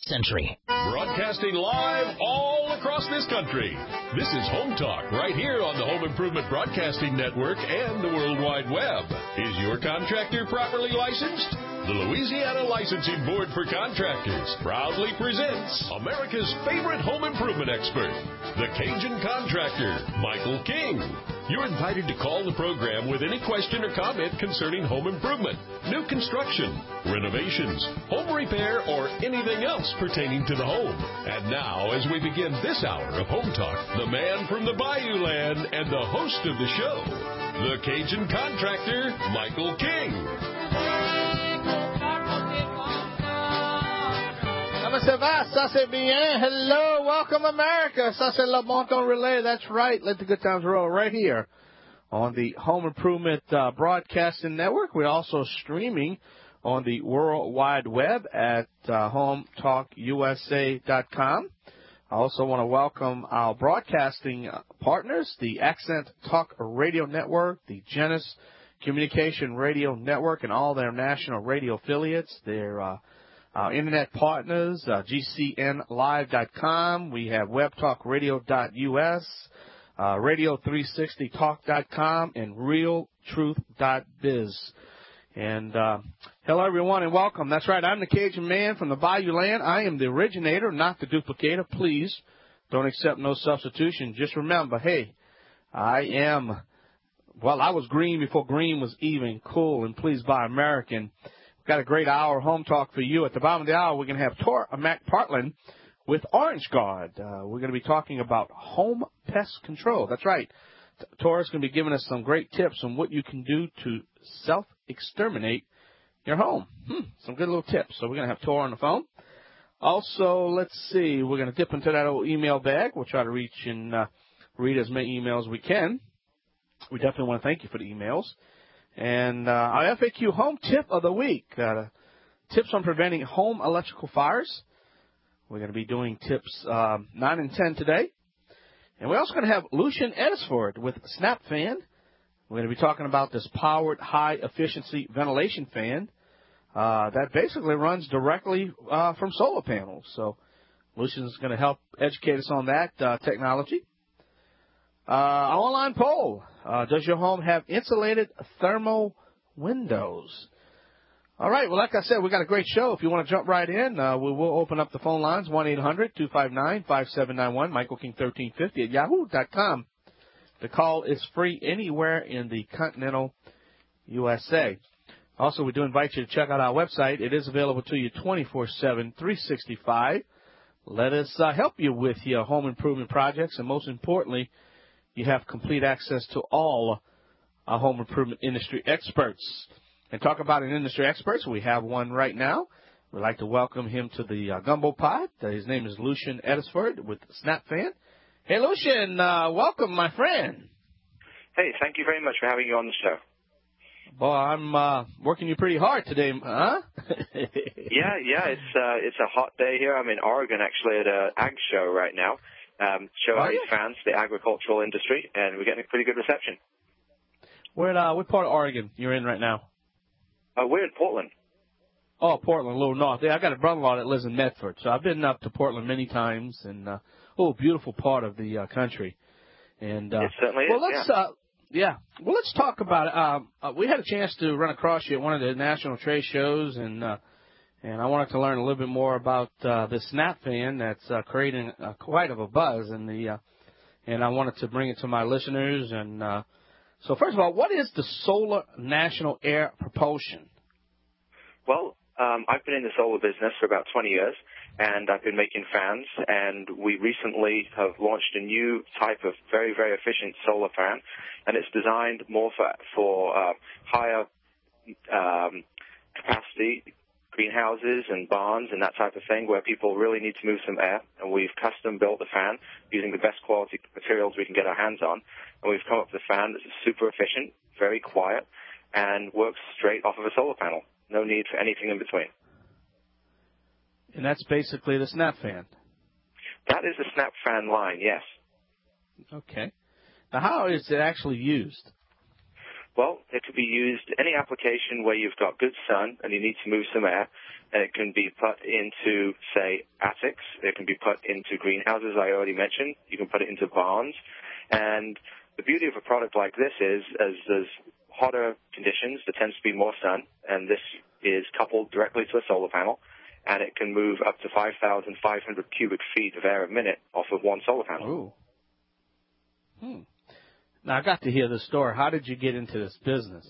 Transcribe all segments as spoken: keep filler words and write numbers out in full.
century. Broadcasting live all across this country. This is Home Talk right here on the Home Improvement Broadcasting Network and the World Wide Web. Is your contractor properly licensed? The Louisiana Licensing Board for Contractors proudly presents America's favorite home improvement expert, the Cajun Contractor, Michael King. You're invited to call the program with any question or comment concerning home improvement, new construction, renovations, home repair, or anything else pertaining to the home. And now, as we begin this hour of Home Talk, the man from the Bayou Land and the host of the show, the Cajun Contractor, Michael King. Comment ça va? Ça c'est bien. Hello, welcome America. Ça c'est le bon temps relay. That's right. Let the good times roll right here on the Home Improvement uh, Broadcasting Network. We're also streaming on the World Wide Web at uh, home talk u s a dot com. I also want to welcome our broadcasting partners, the Accent Talk Radio Network, the Genesis Communication Radio Network, and all their national radio affiliates. Their uh, Our internet partners, uh, G C N live dot com. We have web talk radio dot u s, uh, radio three sixty talk dot com, and real truth dot biz. And uh, hello, everyone, and welcome. That's right. I'm the Cajun man from the Bayou Land. I am the originator, not the duplicator. Please don't accept no substitution. Just remember, hey, I am, well, I was green before green was even, cool, and pleased by American. Got a great hour Home Talk for you. At the bottom of the hour, we're going to have Tor Mac Partland with Orange Guard. Uh, we're going to be talking about home pest control. That's right. Tor is going to be giving us some great tips on what you can do to self-exterminate your home. Hmm, some good little tips. So we're going to have Tor on the phone. Also, let's see. We're going to dip into that old email bag. We'll try to reach and uh, read as many emails as we can. We definitely want to thank you for the emails. And uh, our F A Q home tip of the week, uh, tips on preventing home electrical fires. We're going to be doing tips uh, nine and ten today. And we're also going to have Lucian Edisford with Snap Fan. We're going to be talking about this powered high-efficiency ventilation fan uh, that basically runs directly uh, from solar panels. So Lucian's going to help educate us on that uh, technology. Uh, our online poll, uh, does your home have insulated thermal windows? All right, well, like I said, we got a great show. If you want to jump right in, uh, we will open up the phone lines, one eight hundred two five nine five seven nine one, Michael King thirteen fifty at yahoo dot com. The call is free anywhere in the continental U S A. Also, we do invite you to check out our website. It is available to you twenty-four seven, three sixty-five. Let us uh, help you with your home improvement projects, and most importantly, you have complete access to all our home improvement industry experts. And talk about an industry expert, so we have one right now. We'd like to welcome him to the uh, Gumbo Pod. Uh, his name is Lucian Edisford with Snap Fan. Hey, Lucian, uh, welcome, my friend. Hey, thank you very much for having you on the show. Boy, I'm uh, working you pretty hard today, huh? yeah, yeah, it's uh, it's a hot day here. I'm in Oregon, actually, at an ag show right now. Um, show oh, our yeah. fans the agricultural industry, and we're getting a pretty good reception. Where, uh, what part of Oregon you're in right now? Uh, we're in Portland. Oh, Portland, a little north. Yeah, I got a brother-in-law that lives in Medford, so I've been up to Portland many times, and uh, oh, beautiful part of the uh, country. And uh, it certainly well, is. let's yeah. uh, yeah, well, let's talk about it. Um, uh, we had a chance to run across you at one of the national trade shows, and uh, and I wanted to learn a little bit more about uh, the Snap Fan that's uh, creating uh, quite of a buzz in the, uh, and I wanted to bring it to my listeners. And uh, so, first of all, what is the Solar National Air Propulsion? Well, um, I've been in the solar business for about twenty years, and I've been making fans. And we recently have launched a new type of very, very efficient solar fan, and it's designed more for for uh, higher um, capacity greenhouses and barns and that type of thing where people really need to move some air. And we've custom built the fan using the best quality materials we can get our hands on. And we've come up with a fan that's super efficient, very quiet, and works straight off of a solar panel. No need for anything in between. And that's basically the Snap Fan. That is the Snap Fan line, yes. Okay. Now, how is it actually used? Well, it could be used any application where you've got good sun and you need to move some air. and it can be put into, say, attics. It can be put into greenhouses, I already mentioned. You can put it into barns. And the beauty of a product like this is, as there's hotter conditions, there tends to be more sun, and this is coupled directly to a solar panel, and it can move up to five thousand five hundred cubic feet of air a minute off of one solar panel. Ooh. Hmm. Now, I got to hear the story. How did you get into this business?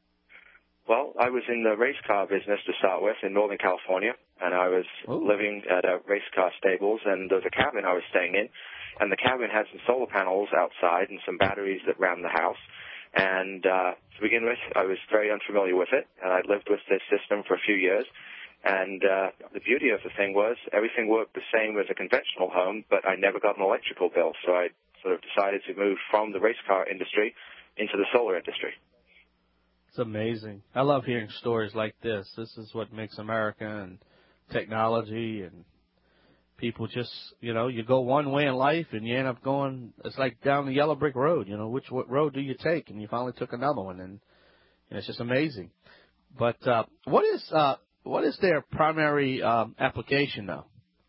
Well, I was in the race car business to start with in Northern California, and I was Ooh. living at a race car stables, and there was a cabin I was staying in, and the cabin had some solar panels outside and some batteries that ran the house. And uh, to begin with, I was very unfamiliar with it, and I'd lived with this system for a few years. And uh, the beauty of the thing was everything worked the same as a conventional home, but I never got an electrical bill, so I sort of decided to move from the race car industry into the solar industry. It's amazing. I love hearing stories like this. This is what makes America and technology and people just, you know, you go one way in life and you end up going, it's like down the yellow brick road, you know, which what road do you take? And you finally took another one, and, and it's just amazing. But uh, what is uh, what is their primary um, application now?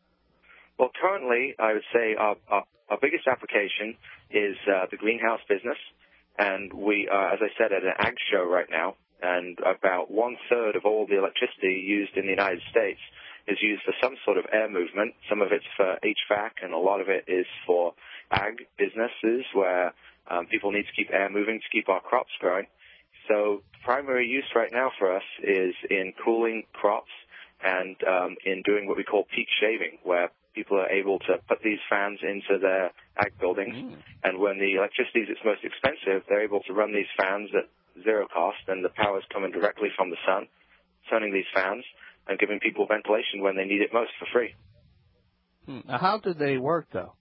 Well, currently, I would say our, our, our biggest application is uh, the greenhouse business. And we are, as I said, at an ag show right now, and about one-third of all the electricity used in the United States is used for some sort of air movement. Some of it's for H V A C, and a lot of it is for ag businesses where um, people need to keep air moving to keep our crops growing. So primary use right now for us is in cooling crops and um, in doing what we call peak shaving, where people are able to put these fans into their ag buildings, mm. and when the electricity is its most expensive, they're able to run these fans at zero cost, and the power is coming directly from the sun, turning these fans and giving people ventilation when they need it most for free. Hmm. Now, how do they work, though?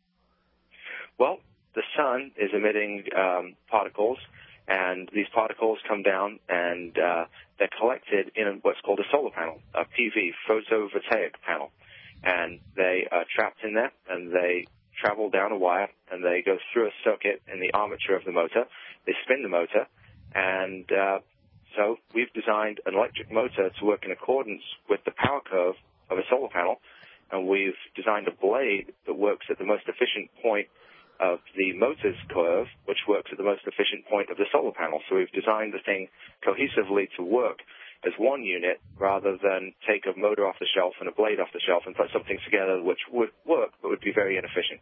Well, the sun is emitting um, particles, and these particles come down, and uh, they're collected in what's called a solar panel, a P V, photovoltaic panel. And they are trapped in there, and they travel down a wire, and they go through a circuit in the armature of the motor. They spin the motor, and uh, so we've designed an electric motor to work in accordance with the power curve of a solar panel, and we've designed a blade that works at the most efficient point of the motor's curve, which works at the most efficient point of the solar panel. So we've designed the thing cohesively to work as one unit rather than take a motor off the shelf and a blade off the shelf and put something together which would work but would be very inefficient.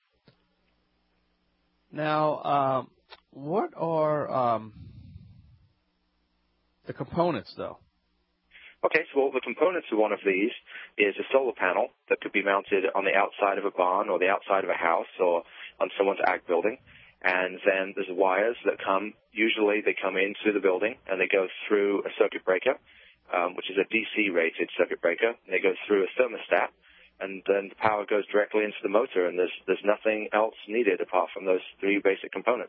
Now, um, what are um, the components, though? Okay, so well, the components of one of these is a solar panel that could be mounted on the outside of a barn or the outside of a house or on someone's ag building. And then there's wires that come, usually they come into the building and they go through a circuit breaker, um, which is a D C-rated circuit breaker. And they go through a thermostat, and then the power goes directly into the motor, and there's there's nothing else needed apart from those three basic components.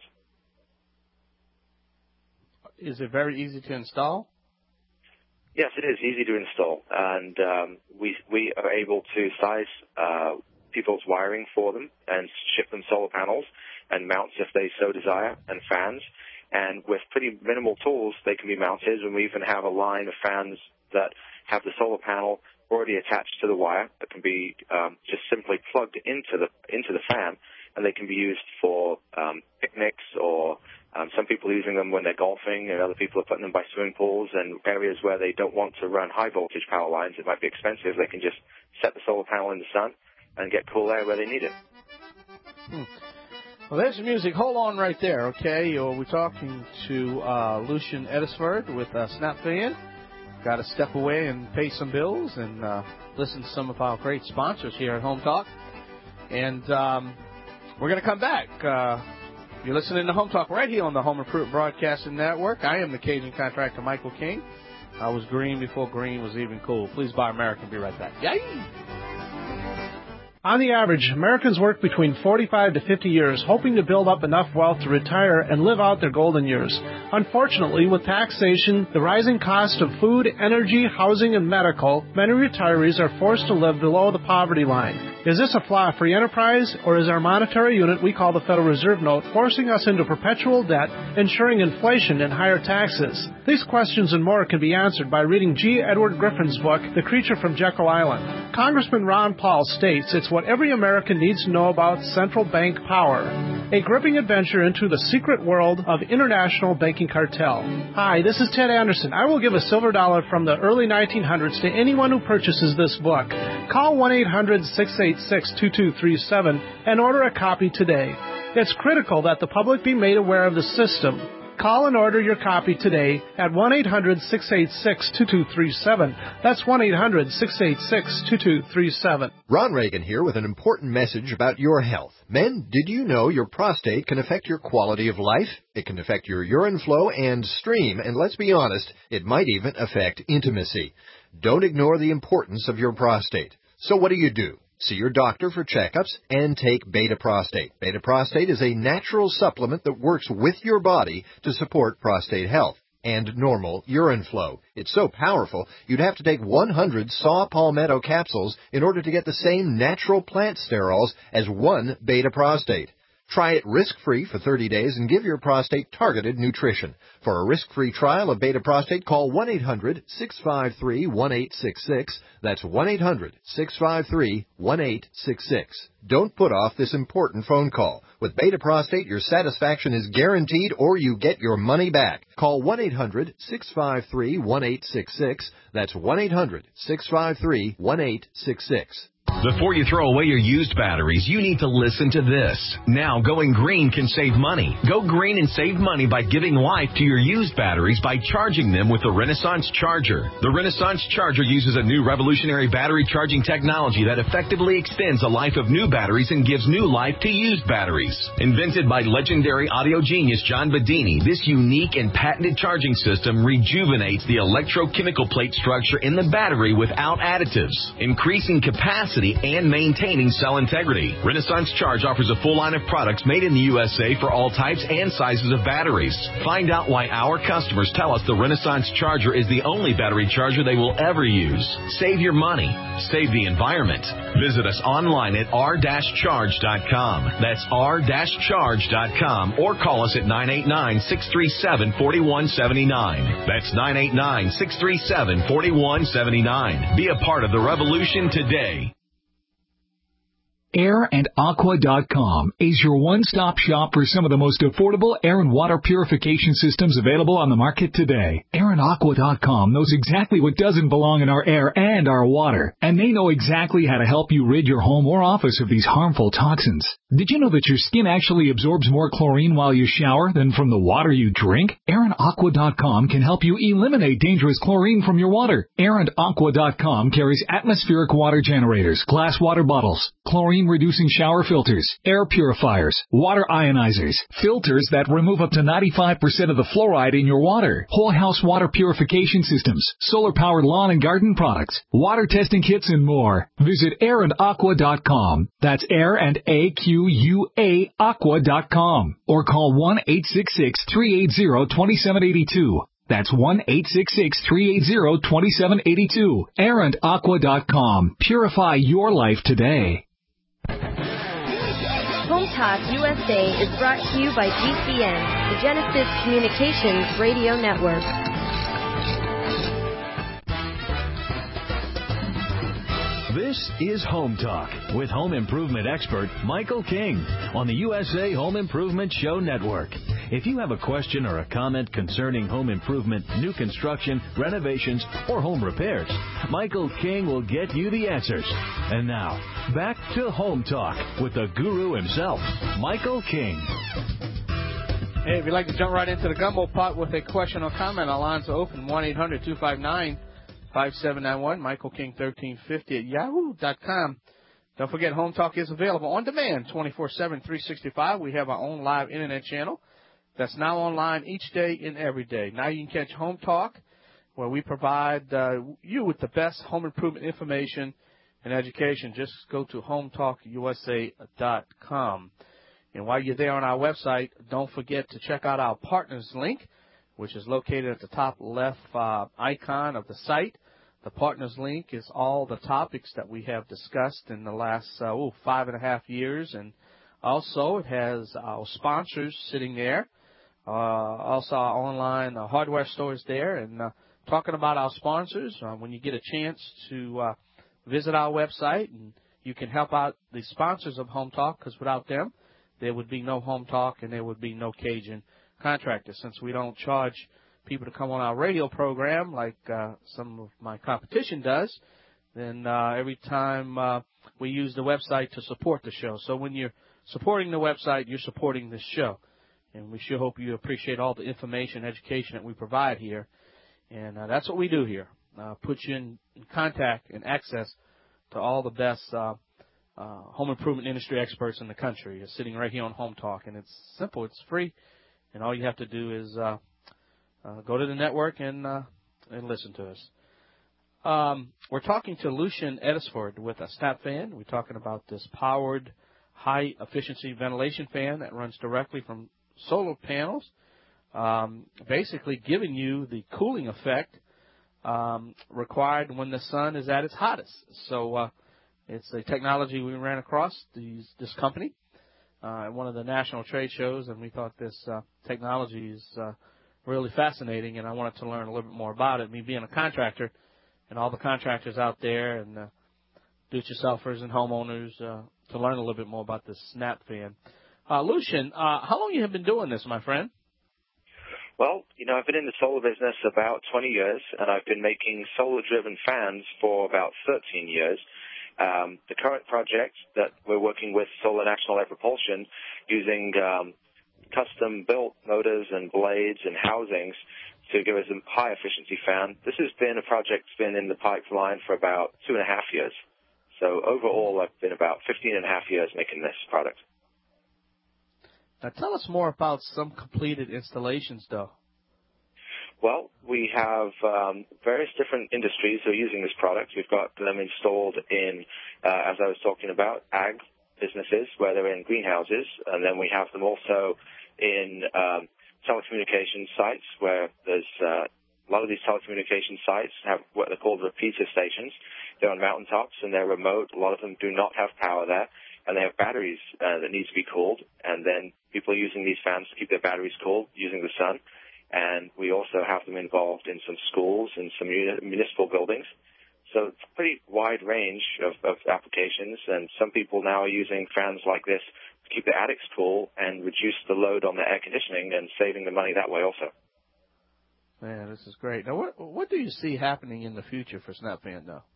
Is it very easy to install? Yes, it is easy to install, and um, we we are able to size uh, people's wiring for them and ship them solar panels and mounts if they so desire, and fans. And with pretty minimal tools, they can be mounted, and we even have a line of fans that have the solar panel already attached to the wire that can be um, just simply plugged into the into the fan, and they can be used for um, picnics, or um, some people are using them when they're golfing, and other people are putting them by swimming pools and areas where they don't want to run high-voltage power lines. It might be expensive. They can just set the solar panel in the sun and get cool air where they need it. Hmm. Well, there's the music. Hold on right there, okay? We're talking to uh, Lucian Edisford with uh, SnapFan. Got to step away and pay some bills and uh, listen to some of our great sponsors here at Home Talk. And um, we're going to come back. Uh, you're listening to Home Talk right here on the Home Improvement Broadcasting Network. I am the Cajun contractor, Michael King. I was green before green was even cool. Please buy American. Be right back. Yay! On the average, Americans work between forty-five to fifty years, hoping to build up enough wealth to retire and live out their golden years. Unfortunately, with taxation, the rising cost of food, energy, housing, and medical, many retirees are forced to live below the poverty line. Is this a flaw free enterprise, or is our monetary unit we call the Federal Reserve Note forcing us into perpetual debt, ensuring inflation and higher taxes? These questions and more can be answered by reading G. Edward Griffin's book, The Creature from Jekyll Island. Congressman Ron Paul states it's what every American needs to know about central bank power. A gripping adventure into the secret world of international banking cartel. Hi, this is Ted Anderson. I will give a silver dollar from the early nineteen hundreds to anyone who purchases this book. Call one eight hundred six eight six two two three seven and order a copy today. It's critical that the public be made aware of the system. Call and order your copy today at one eight hundred six eight six two two three seven. That's one eight hundred six eight six two two three seven. Ron Reagan here with an important message about your health. Men, did you know your prostate can affect your quality of life? It can affect your urine flow and stream, and let's be honest, it might even affect intimacy. Don't ignore the importance of your prostate. So what do you do? See your doctor for checkups and take Beta Prostate. Beta Prostate is a natural supplement that works with your body to support prostate health and normal urine flow. It's so powerful, you'd have to take one hundred saw palmetto capsules in order to get the same natural plant sterols as one Beta Prostate. Try it risk-free for thirty days and give your prostate targeted nutrition. For a risk-free trial of Beta Prostate, call one eight hundred six five three one eight six six. That's one eight hundred six five three one eight six six. Don't put off this important phone call. With Beta Prostate, your satisfaction is guaranteed or you get your money back. Call one eight hundred six five three one eight six six. That's one eight hundred six five three one eight six six. Before you throw away your used batteries, you need to listen to this. Now, going green can save money. Go green and save money by giving life to your used batteries by charging them with the Renaissance Charger. The Renaissance Charger uses a new revolutionary battery charging technology that effectively extends the life of new batteries and gives new life to used batteries. Invented by legendary audio genius John Bedini, this unique and patented charging system rejuvenates the electrochemical plate structure in the battery without additives, increasing capacity and maintaining cell integrity. Renaissance Charge offers a full line of products made in the U S A for all types and sizes of batteries. Find out why our customers tell us the Renaissance Charger is the only battery charger they will ever use. Save your money. Save the environment. Visit us online at r dash charge dot com. That's r dash charge dot com or call us at nine eight nine, six three seven, four one seven nine. That's nine eight nine, six three seven, four one seven nine. Be a part of the revolution today. air and aqua dot com is your one-stop shop for some of the most affordable air and water purification systems available on the market today. air and aqua dot com knows exactly what doesn't belong in our air and our water, and they know exactly how to help you rid your home or office of these harmful toxins. Did you know that your skin actually absorbs more chlorine while you shower than from the water you drink? air and aqua dot com can help you eliminate dangerous chlorine from your water. air and aqua dot com carries atmospheric water generators, glass water bottles, chlorine-reducing shower filters, air purifiers, water ionizers, filters that remove up to ninety-five percent of the fluoride in your water, whole house water purification systems, solar-powered lawn and garden products, water testing kits, and more. Visit air and aqua dot com. That's air and A Q U A aqua dot com. Or call one eight six six, three eight zero, two seven eight two. That's one eight six six, three eight zero, two seven eight two. air and aqua dot com. Purify your life today. Home Talk U S A is brought to you by G C N, the Genesis Communications Radio Network. This is Home Talk with home improvement expert Michael King on the U S A Home Improvement Show Network. If you have a question or a comment concerning home improvement, new construction, renovations, or home repairs, Michael King will get you the answers. And now, back to Home Talk with the guru himself, Michael King. Hey, if you'd like to jump right into the gumbo pot with a question or comment, our lines are open, one eight hundred two five nine five seven nine one, Michael King thirteen fifty at yahoo dot com. Don't forget, Home Talk is available on demand twenty-four seven, three sixty-five. We have our own live internet channel that's now online each day and every day. Now you can catch Home Talk, where we provide uh, you with the best home improvement information and education, just go to home talk U S A dot com. And while you're there on our website, don't forget to check out our partners link, which is located at the top left uh, icon of the site. The partners link is all the topics that we have discussed in the last uh, oh, five and a half years. And also it has our sponsors sitting there. Uh, also our online uh, hardware stores there. And uh, talking about our sponsors, uh, when you get a chance to uh, visit our website, and you can help out the sponsors of Home Talk, because without them, there would be no Home Talk and there would be no Cajun Contractors. Since we don't charge people to come on our radio program like uh, some of my competition does, then uh, every time uh, we use the website to support the show. So when you're supporting the website, you're supporting this show. And we sure hope you appreciate all the information and education that we provide here. And uh, that's what we do here, uh, put you in, in contact and access to all the best uh, uh, home improvement industry experts in the country. You're sitting right here on Home Talk, and it's simple. It's free, and all you have to do is uh, uh, go to the network and uh, and listen to us. Um, we're talking to Lucian Edisford with a Snap fan. We're talking about this powered high-efficiency ventilation fan that runs directly from solar panels, um, basically giving you the cooling effect um, required when the sun is at its hottest. So uh, it's a technology we ran across these, this company uh, at one of the national trade shows, and we thought this uh, technology is uh, really fascinating, and I wanted to learn a little bit more about it. Me being a contractor, and all the contractors out there, and uh, do-it-yourselfers and homeowners, uh, to learn a little bit more about this Snap fan. Uh, Lucian, uh, how long you have been doing this, my friend? Well, you know, I've been in the solar business about twenty years, and I've been making solar-driven fans for about thirteen years. Um, the current project that we're working with, Solar National Air Propulsion, using um, custom-built motors and blades and housings to give us a high-efficiency fan. This has been a project that's been in the pipeline for about two and a half years. So overall, I've been about fifteen and a half years making this product. Now, tell us more about some completed installations, though. Well, we have um, various different industries who are using this product. We've got them installed in, uh, as I was talking about, ag businesses, where they're in greenhouses, and then we have them also in um, telecommunications sites, where there's uh, a lot of these telecommunications sites have what they're called repeater stations. They're on mountaintops, and they're remote. A lot of them do not have power there, and they have batteries uh, that need to be cooled, and then people are using these fans to keep their batteries cooled using the sun. And we also have them involved in some schools and some municipal buildings. So it's a pretty wide range of, of applications, and some people now are using fans like this to keep their attics cool and reduce the load on their air conditioning and saving the money that way also. Man, this is great. Now, what, what do you see happening in the future for SnapFan now?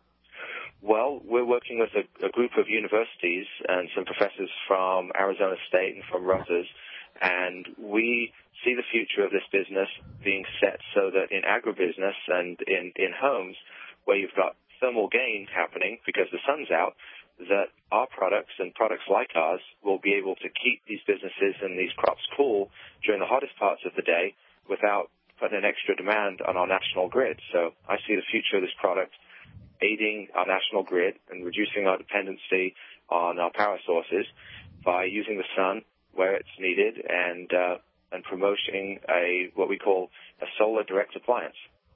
Well, we're working with a, a group of universities and some professors from Arizona State and from Rutgers, and we see the future of this business being set so that in agribusiness and in, in homes where you've got thermal gain happening because the sun's out, that our products and products like ours will be able to keep these businesses and these crops cool during the hottest parts of the day without putting an extra demand on our national grid. So I see the future of this product aiding our national grid and reducing our dependency on our power sources by using the sun where it's needed and uh, and promoting a what we call a solar direct appliance.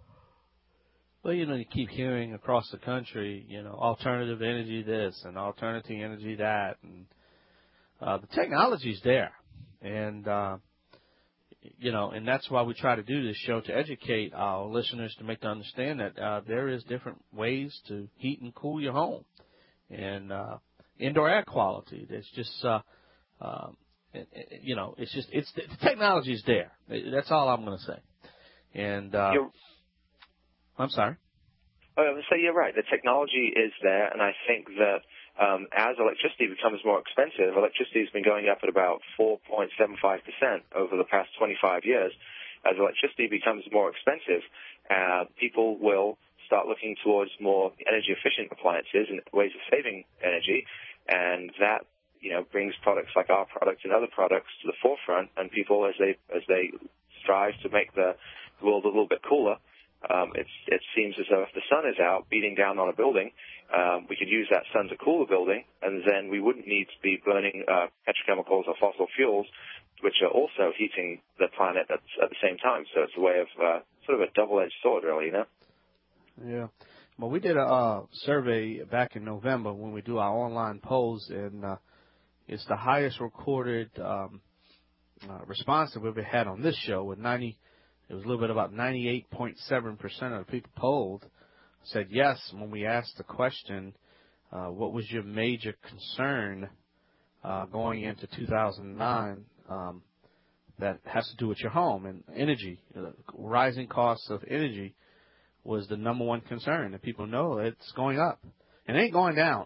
Well, you know, you keep hearing across the country, you know, alternative energy this and alternative energy that, and uh, the technology's there, and uh, you know, and that's why we try to do this show, to educate our listeners, to make them understand that uh, there is different ways to heat and cool your home, and uh, indoor air quality. There's just, uh, uh, you know, it's just, it's the technology is there. That's all I'm going to say. And uh, I'm sorry. Oh, I would say you're right. The technology is there, and I think that um, as electricity becomes more expensive, electricity has been going up at about four point seven five percent over the past twenty-five years. As electricity becomes more expensive, uh, people will start looking towards more energy-efficient appliances and ways of saving energy, and that, you know, brings products like our products and other products to the forefront, and people, as they as they strive to make the world a little bit cooler, Um, it's, it seems as though if the sun is out beating down on a building um, we could use that sun to cool the building, and then we wouldn't need to be burning uh, petrochemicals or fossil fuels, which are also heating the planet at, at the same time. So it's a way of uh, sort of a double-edged sword, really, you know? Yeah. Well, we did a uh, survey back in November when we do our online polls, and uh, it's the highest recorded um, uh, response that we've ever had on this show. With ninety, it was a little bit about ninety-eight point seven percent of the people polled said yes when we asked the question, uh, what was your major concern uh, going into two thousand nine um, that has to do with your home and energy. You know, rising costs of energy was the number one concern, and people know it's going up. It ain't going down.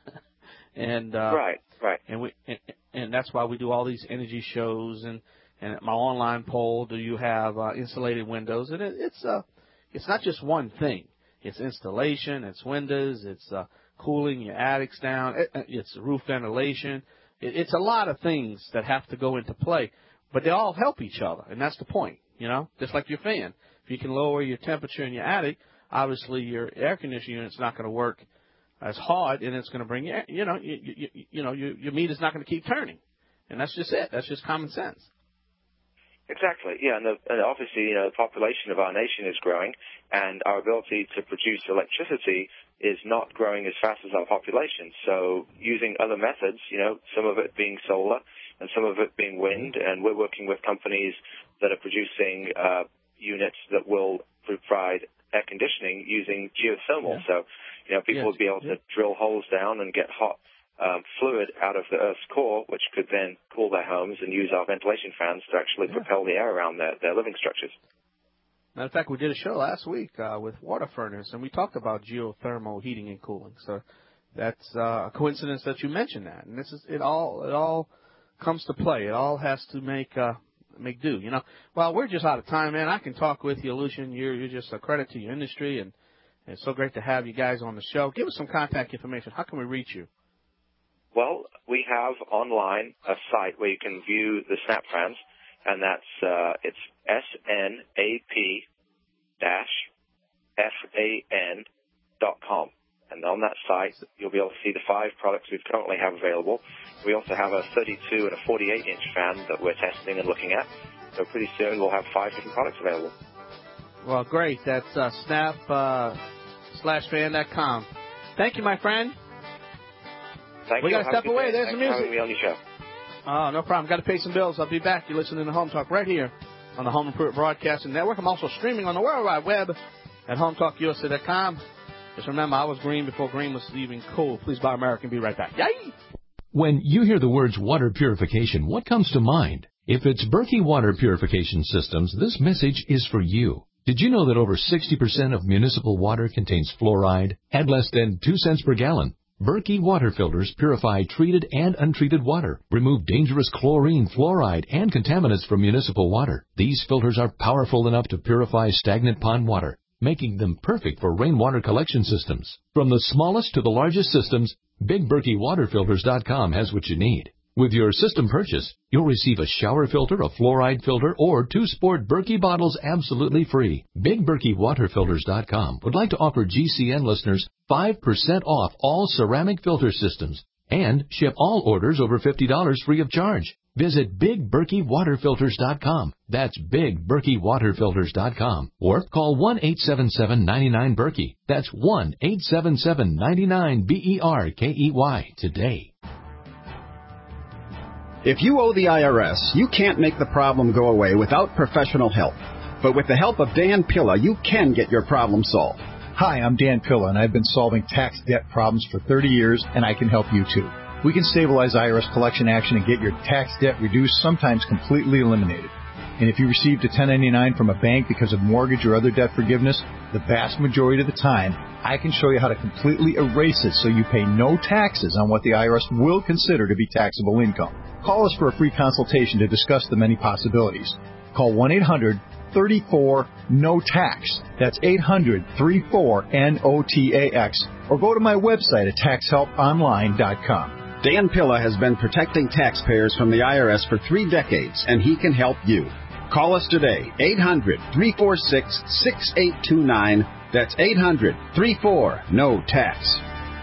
and uh, Right, right. And we and, and that's why we do all these energy shows and, and my online poll, do you have uh, insulated windows? And it, it's uh, it's not just one thing. It's installation, it's windows, it's uh, cooling your attics down, it, it's roof ventilation. It, it's a lot of things that have to go into play, but they all help each other, and that's the point, you know, just like your fan. If you can lower your temperature in your attic, obviously your air conditioning unit's not going to work as hard, and it's going to bring you, you know, you, you, you know, your, your meter's not going to keep turning, and that's just it. That's just common sense. Exactly, yeah, and, the, and obviously, you know, the population of our nation is growing, and our ability to produce electricity is not growing as fast as our population. So using other methods, you know, some of it being solar and some of it being wind, and we're working with companies that are producing uh, units that will provide air conditioning using geothermal. Yeah. So, you know, people yes. would be able to yeah. drill holes down and get hot Um, fluid out of the Earth's core, which could then cool their homes and use our ventilation fans to actually yeah. propel the air around their, their living structures. Matter of fact, we did a show last week uh, with Water Furnace, and we talked about geothermal heating and cooling. So that's uh, a coincidence that you mentioned that. And this is it all. It all comes to play. It all has to make uh, make do. You know. Well, we're just out of time, man. I can talk with you, Lucian. You're you're just a credit to your industry, and it's so great to have you guys on the show. Give us some contact information. How can we reach you? Well, we have online a site where you can view the snap fans, and that's uh, it's S N A P dash F A N dot com. And on that site, you'll be able to see the five products we currently have available. We also have a thirty-two and a forty-eight inch fan that we're testing and looking at. So pretty soon we'll have five different products available. Well, great. That's uh, snap uh, slash fan dot com. Thank you, my friend. Thank we you. got to step away. There's Thanks the music. For having me on your show. Oh, no problem. Got to pay some bills. I'll be back. You're listening to Home Talk right here on the Home Improvement Broadcasting Network. I'm also streaming on the World Wide Web at home talk U S A dot com. Just remember, I was green before green was even cool. Please buy American. Be right back. Yay! When you hear the words water purification, what comes to mind? If it's Berkey Water Purification Systems, this message is for you. Did you know that over sixty percent of municipal water contains fluoride at less than two cents per gallon? Berkey water filters purify treated and untreated water, remove dangerous chlorine, fluoride, and contaminants from municipal water. These filters are powerful enough to purify stagnant pond water, making them perfect for rainwater collection systems. From the smallest to the largest systems, Big Berkey Water Filters dot com has what you need. With your system purchase, you'll receive a shower filter, a fluoride filter, or two sport Berkey bottles absolutely free. Big Berkey Water Filters dot com would like to offer G C N listeners five percent off all ceramic filter systems and ship all orders over fifty dollars free of charge. Visit Big Berkey Water Filters dot com. That's Big Berkey Water Filters dot com. Or call one eight seven seven, nine nine, Berkey. That's one eight seven seven, nine nine, B E R K E Y today. If you owe the I R S, you can't make the problem go away without professional help. But with the help of Dan Pilla, you can get your problem solved. Hi, I'm Dan Pilla, and I've been solving tax debt problems for thirty years, and I can help you too. We can stabilize I R S collection action and get your tax debt reduced, sometimes completely eliminated. And if you received a ten ninety-nine from a bank because of mortgage or other debt forgiveness, the vast majority of the time, I can show you how to completely erase it so you pay no taxes on what the I R S will consider to be taxable income. Call us for a free consultation to discuss the many possibilities. Call one eight hundred, three four, N O T A X. That's eight hundred, three four, N O T A X. Or go to my website at tax help online dot com. Dan Pilla has been protecting taxpayers from the I R S for three decades, and he can help you. Call us today, eight hundred, three four six, six eight two nine. That's eight hundred, three four, N O T A X.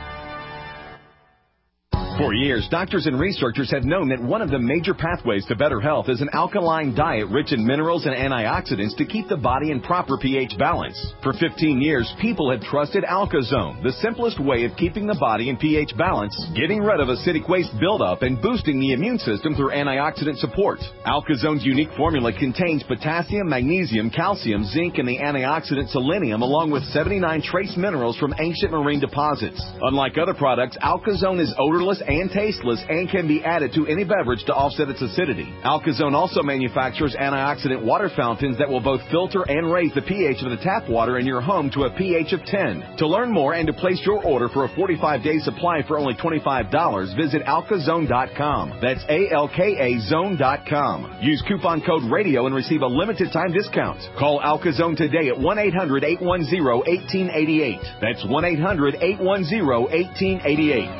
For years, doctors and researchers have known that one of the major pathways to better health is an alkaline diet rich in minerals and antioxidants to keep the body in proper pH balance. For fifteen years, people have trusted AlkaZone, the simplest way of keeping the body in pH balance, getting rid of acidic waste buildup, and boosting the immune system through antioxidant support. AlkaZone's unique formula contains potassium, magnesium, calcium, zinc, and the antioxidant selenium, along with seventy-nine trace minerals from ancient marine deposits. Unlike other products, AlkaZone is odorless and tasteless and can be added to any beverage to offset its acidity. AlkaZone also manufactures antioxidant water fountains that will both filter and raise the pH of the tap water in your home to a pH of ten. To learn more and to place your order for a forty-five day supply for only twenty-five dollars, visit alkazone dot com. That's A L K A zone dot com. Use coupon code RADIO and receive a limited time discount. Call AlkaZone today at one eight hundred, eight one zero, one eight eight eight. That's one eight hundred, eight one zero, one eight eight eight.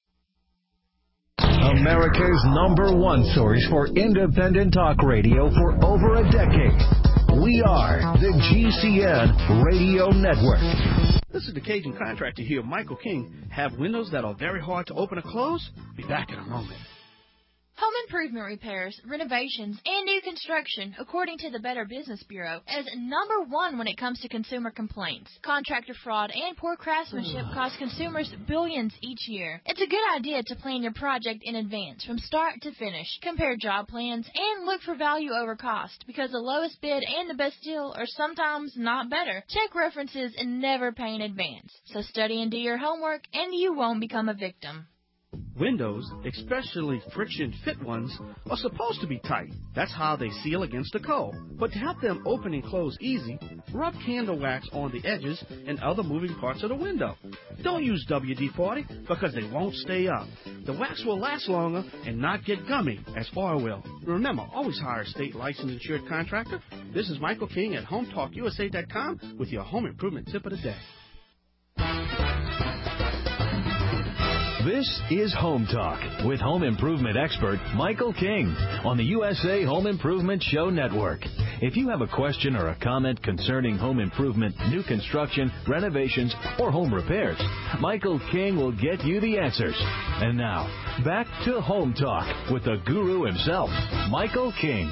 America's number one source for independent talk radio for over a decade. We are the G C N Radio Network. This is the Cajun Contractor here, Michael King. Have windows that are very hard to open or close? Be back in a moment. Home improvement repairs, renovations, and new construction, according to the Better Business Bureau, is number one when it comes to consumer complaints. Contractor fraud and poor craftsmanship cost consumers billions each year. It's a good idea to plan your project in advance, from start to finish. Compare job plans and look for value over cost, because the lowest bid and the best deal are sometimes not better. Check references and never pay in advance. So study and do your homework, and you won't become a victim. Windows, especially friction-fit ones, are supposed to be tight. That's how they seal against the cold. But to help them open and close easy, rub candle wax on the edges and other moving parts of the window. Don't use W D forty because they won't stay up. The wax will last longer and not get gummy as oil will. Remember, always hire a state licensed insured contractor. This is Michael King at home talk U S A dot com with your home improvement tip of the day. This is Home Talk with home improvement expert Michael King on the U S A Home Improvement Show Network. If you have a question or a comment concerning home improvement, new construction, renovations, or home repairs, Michael King will get you the answers. And now, back to Home Talk with the guru himself, Michael King.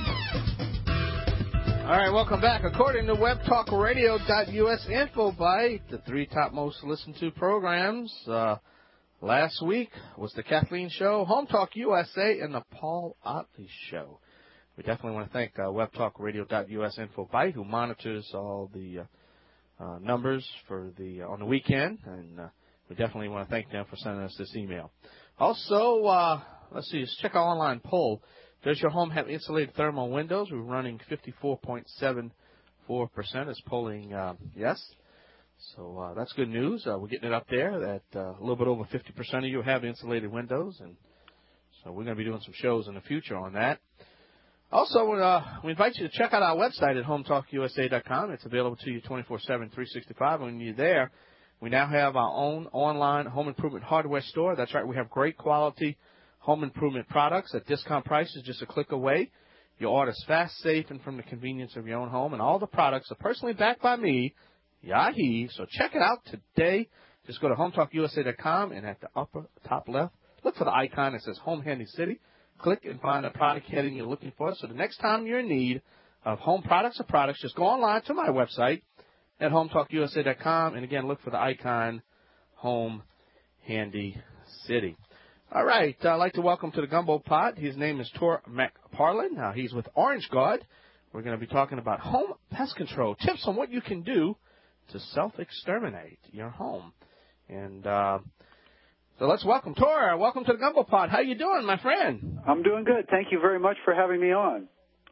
All right, welcome back. According to web talk radio dot U S InfoBite, the three top most listened to programs uh, last week was the Kathleen Show, Home Talk U S A, and the Paul Otley Show. We definitely want to thank uh, web talk radio dot U S InfoBite, who monitors all the uh, uh, numbers for the uh, on the weekend, and uh, we definitely want to thank them for sending us this email. Also, uh, let's see, let's check our online poll. Does your home have insulated thermal windows? We're running fifty-four point seven four percent is polling uh, yes. So uh, that's good news. Uh, we're getting it up there that uh, a little bit over fifty percent of you have insulated windows, and so we're going to be doing some shows in the future on that. Also, uh, we invite you to check out our website at home talk U S A dot com. It's available to you twenty-four seven, three sixty-five. When you're there, we now have our own online home improvement hardware store. That's right. We have great quality home improvement products at discount prices just a click away. Your order's fast, safe, and from the convenience of your own home. And all the products are personally backed by me, Yahi. So check it out today. Just go to home talk U S A dot com, and at the upper top left, look for the icon that says Home Handy City. Click and find the product heading you're looking for. So the next time you're in need of home products or products, just go online to my website at home talk U S A dot com. And, again, look for the icon Home Handy City. All right. I'd like to welcome to the Gumbo Pot. His name is Tor McParlin. Uh, he's with Orange Guard. We're going to be talking about home pest control, tips on what you can do to self-exterminate your home. And uh, so let's welcome Tor. Welcome to the Gumbo Pot. How you doing, my friend? I'm doing good. Thank you very much for having me on.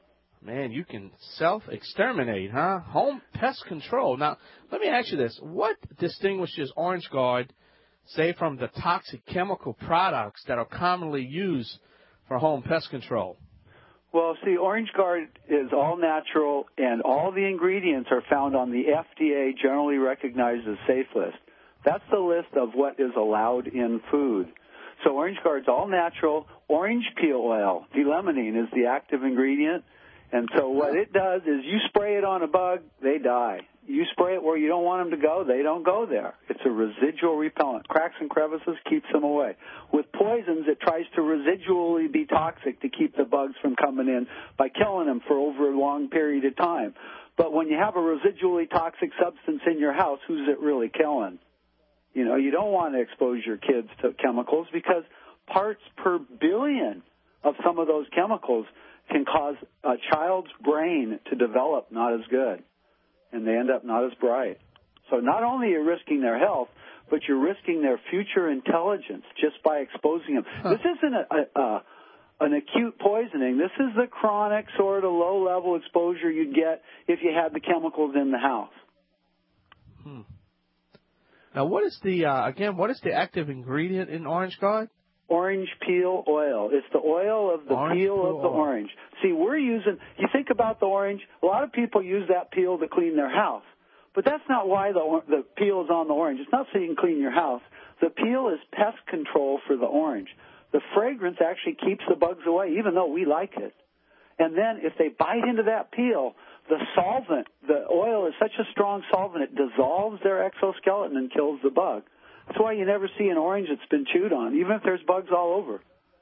Man, you can self-exterminate, huh? Home pest control. Now, let me ask you this. What distinguishes Orange Guard, say, from the toxic chemical products that are commonly used for home pest control? Well, see, Orange Guard is all natural, and all the ingredients are found on the F D A generally recognized as safe list. That's the list of what is allowed in food. So Orange Guard's all natural. Orange peel oil, D-limonene, is the active ingredient. And so what it does is you spray it on a bug, they die. You spray it where you don't want them to go, they don't go there. It's a residual repellent. Cracks and crevices keeps them away. With poisons, it tries to residually be toxic to keep the bugs from coming in by killing them for over a long period of time. But when you have a residually toxic substance in your house, who's it really killing? You know, you don't want to expose your kids to chemicals because parts per billion of some of those chemicals can cause a child's brain to develop not as good, and they end up not as bright. So not only are you risking their health, but you're risking their future intelligence just by exposing them. Huh. This isn't a, a, a, an acute poisoning. This is the chronic sort of low-level exposure you'd get if you had the chemicals in the house. Hmm. Now, what is the, uh, again, what is the active ingredient in Orange Guard? Orange peel oil. It's the oil of the orange peel, peel of the oil. orange. See, we're using, you think about the orange, a lot of people use that peel to clean their house. But that's not why the, the peel is on the orange. It's not so you can clean your house. The peel is pest control for the orange. The fragrance actually keeps the bugs away, even though we like it. And then if they bite into that peel, the solvent, the oil is such a strong solvent, it dissolves their exoskeleton and kills the bug. That's why you never see an orange that's been chewed on, even if there's bugs all over.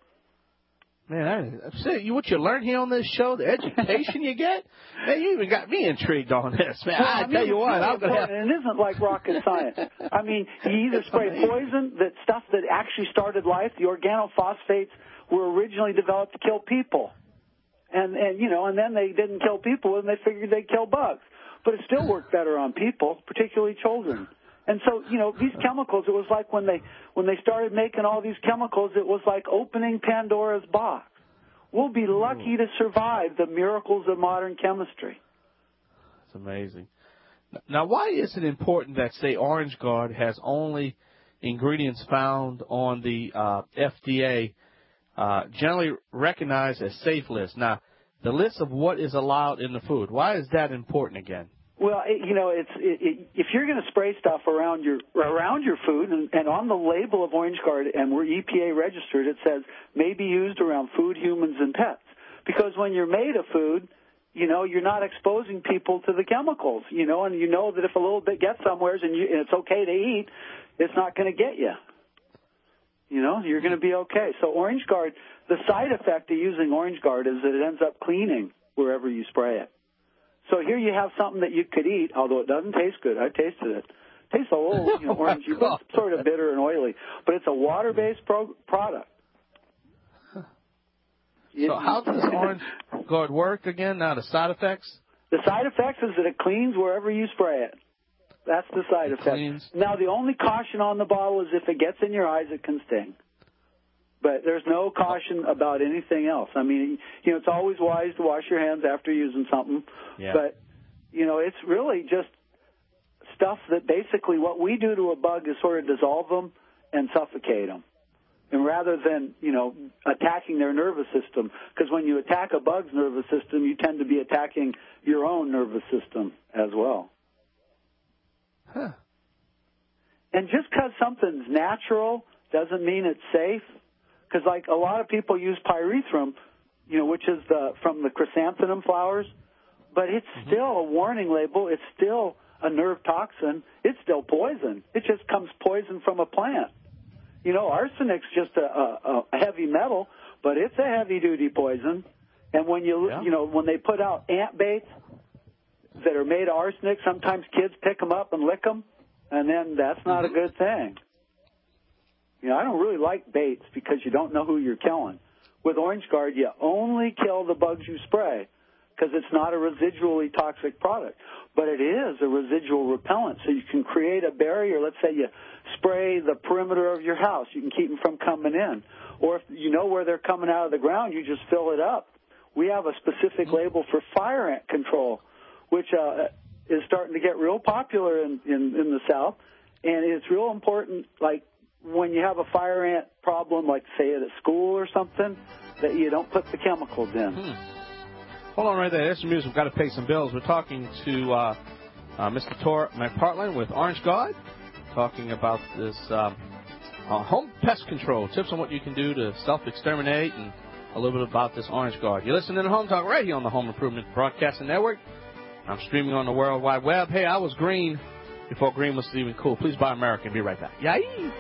Man, I, see, what you learn here on this show, the education you get, man, you even got me intrigued on this, man. Well, I, I mean, tell you what, really I'm going to have... And it isn't like rocket science. I mean, you either spray poison, that stuff that actually started life, the organophosphates were originally developed to kill people. And, and you know, and then they didn't kill people, and they figured they'd kill bugs. But it still worked better on people, particularly children. And so, you know, these chemicals, it was like when they when they started making all these chemicals, it was like opening Pandora's box. We'll be lucky to survive the miracles of modern chemistry. It's amazing. Now, why is it important that, say, Orange Guard has only ingredients found on the uh, F D A uh, generally recognized as safe list? Now, the list of what is allowed in the food, why is that important again? Well, it, you know, it's it, it, if you're going to spray stuff around your around your food, and, and on the label of Orange Guard, and we're E P A registered, it says may be used around food, humans, and pets. Because when you're made of food, you know, you're not exposing people to the chemicals, you know, and you know that if a little bit gets somewheres and, you, and it's okay to eat, it's not going to get you. You know, you're going to be okay. So Orange Guard, the side effect of using Orange Guard is that it ends up cleaning wherever you spray it. So here you have something that you could eat, although it doesn't taste good. I tasted it. It tastes a little, you know, orangey, but it's sort of bitter and oily. But it's a water-based pro- product. So it, how does Orange Guard work again? Now, the side effects? The side effects is that it cleans wherever you spray it. That's the side it effect. Cleans. Now, the only caution on the bottle is if it gets in your eyes, it can sting. But there's no caution about anything else. I mean, you know, it's always wise to wash your hands after using something. Yeah. But, you know, it's really just stuff that basically what we do to a bug is sort of dissolve them and suffocate them. And rather than, you know, attacking their nervous system, because when you attack a bug's nervous system, you tend to be attacking your own nervous system as well. Huh. And just because something's natural doesn't mean it's safe. Because, like, a lot of people use pyrethrum, you know, which is the from the chrysanthemum flowers, but it's mm-hmm. still a warning label. It's still a nerve toxin. It's still poison. It just comes poison from a plant. You know, arsenic's just a, a, a heavy metal, but it's a heavy-duty poison. And when you, yeah. you know, when they put out ant baits that are made of arsenic, sometimes kids pick them up and lick them, and then that's not mm-hmm. a good thing. You know, I don't really like baits because you don't know who you're killing. With Orange Guard, you only kill the bugs you spray because it's not a residually toxic product. But it is a residual repellent, so you can create a barrier. Let's say you spray the perimeter of your house. You can keep them from coming in. Or if you know where they're coming out of the ground, you just fill it up. We have a specific label for fire ant control, which uh, is starting to get real popular in, in, in the South. And it's real important, like, when you have a fire ant problem, like, say, at a school or something, that you don't put the chemicals in. Hmm. Hold on right there. There's some music. We've got to pay some bills. We're talking to uh, uh, Mister Tor McPartland with Orange Guard, talking about this um, uh, home pest control, tips on what you can do to self-exterminate, and a little bit about this Orange Guard. You're listening to Home Talk right here on the Home Improvement Broadcasting Network. I'm streaming on the World Wide Web. Hey, I was green before green was even cool. Please buy American. Be right back. Yay!